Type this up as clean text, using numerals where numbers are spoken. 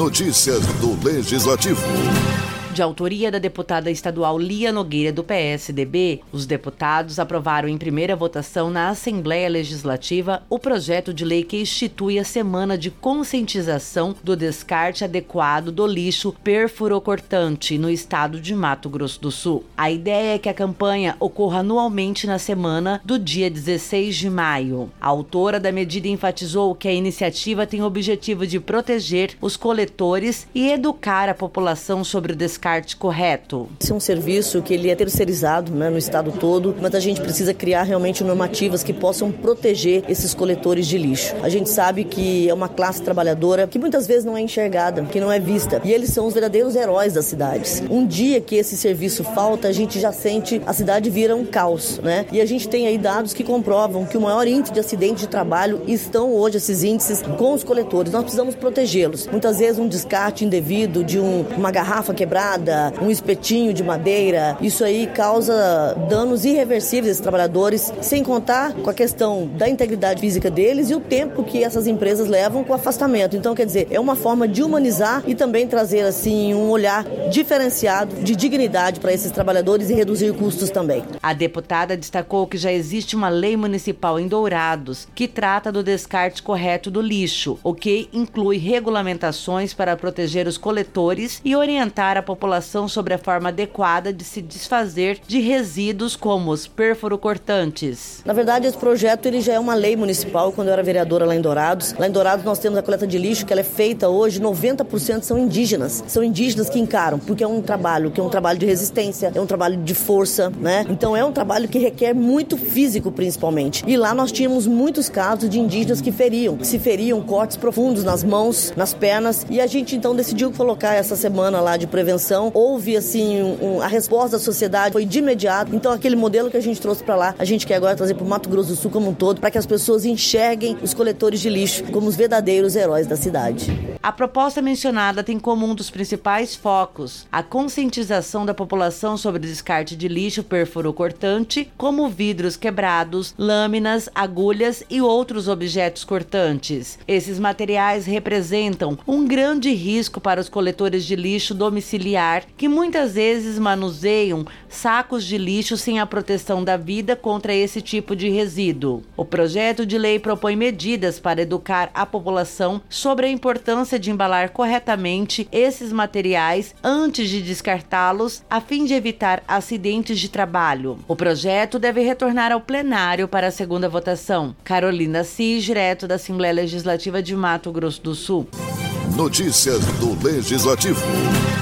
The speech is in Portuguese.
Notícias do Legislativo. De autoria da deputada estadual Lia Nogueira, do PSDB, os deputados aprovaram em primeira votação na Assembleia Legislativa o projeto de lei que institui a Semana de Conscientização do Descarte Adequado do Lixo Perfurocortante no estado de Mato Grosso do Sul. A ideia é que a campanha ocorra anualmente na semana do dia 16 de maio. A autora da medida enfatizou que a iniciativa tem o objetivo de proteger os coletores e educar a população sobre o descarte correto. Esse é um serviço que ele é terceirizado, no estado todo, mas a gente precisa criar realmente normativas que possam proteger esses coletores de lixo. A gente sabe que é uma classe trabalhadora que muitas vezes não é enxergada, que não é vista, e eles são os verdadeiros heróis das cidades. Um dia que esse serviço falta, a gente já sente a cidade vira um caos, E a gente tem aí dados que comprovam que o maior índice de acidente de trabalho estão hoje esses índices com os coletores. Nós precisamos protegê-los. Muitas vezes um descarte indevido de uma garrafa quebrada, um espetinho de madeira, isso aí causa danos irreversíveis a esses trabalhadores, sem contar com a questão da integridade física deles e o tempo que essas empresas levam com o afastamento. Então, quer dizer, é uma forma de humanizar e também trazer, assim, um olhar diferenciado de dignidade para esses trabalhadores e reduzir custos também. A deputada destacou que já existe uma lei municipal em Dourados que trata do descarte correto do lixo, o que inclui regulamentações para proteger os coletores e orientar a população sobre a forma adequada de se desfazer de resíduos como os perfurocortantes. Na verdade, esse projeto ele já é uma lei municipal. Quando eu era vereadora lá em Dourados nós temos a coleta de lixo que ela é feita hoje, 90% são indígenas. São indígenas que encaram, porque é um trabalho de resistência, é um trabalho de força, Então é um trabalho que requer muito físico, principalmente. E lá nós tínhamos muitos casos de indígenas que se feriam cortes profundos nas mãos, nas pernas, e a gente então decidiu colocar essa semana lá de prevenção. Houve assim, a resposta da sociedade foi de imediato. Então aquele modelo que a gente trouxe para lá, a gente quer agora trazer para o Mato Grosso do Sul como um todo, para que as pessoas enxerguem os coletores de lixo como os verdadeiros heróis da cidade. A proposta mencionada tem como um dos principais focos a conscientização da população sobre o descarte de lixo perfurocortante, como vidros quebrados, lâminas, agulhas e outros objetos cortantes. Esses materiais representam um grande risco para os coletores de lixo domiciliar, que muitas vezes manuseiam sacos de lixo sem a proteção da vida contra esse tipo de resíduo. O projeto de lei propõe medidas para educar a população sobre a importância de embalar corretamente esses materiais antes de descartá-los, a fim de evitar acidentes de trabalho. O projeto deve retornar ao plenário para a segunda votação. Carolina Cis, direto da Assembleia Legislativa de Mato Grosso do Sul. Notícias do Legislativo.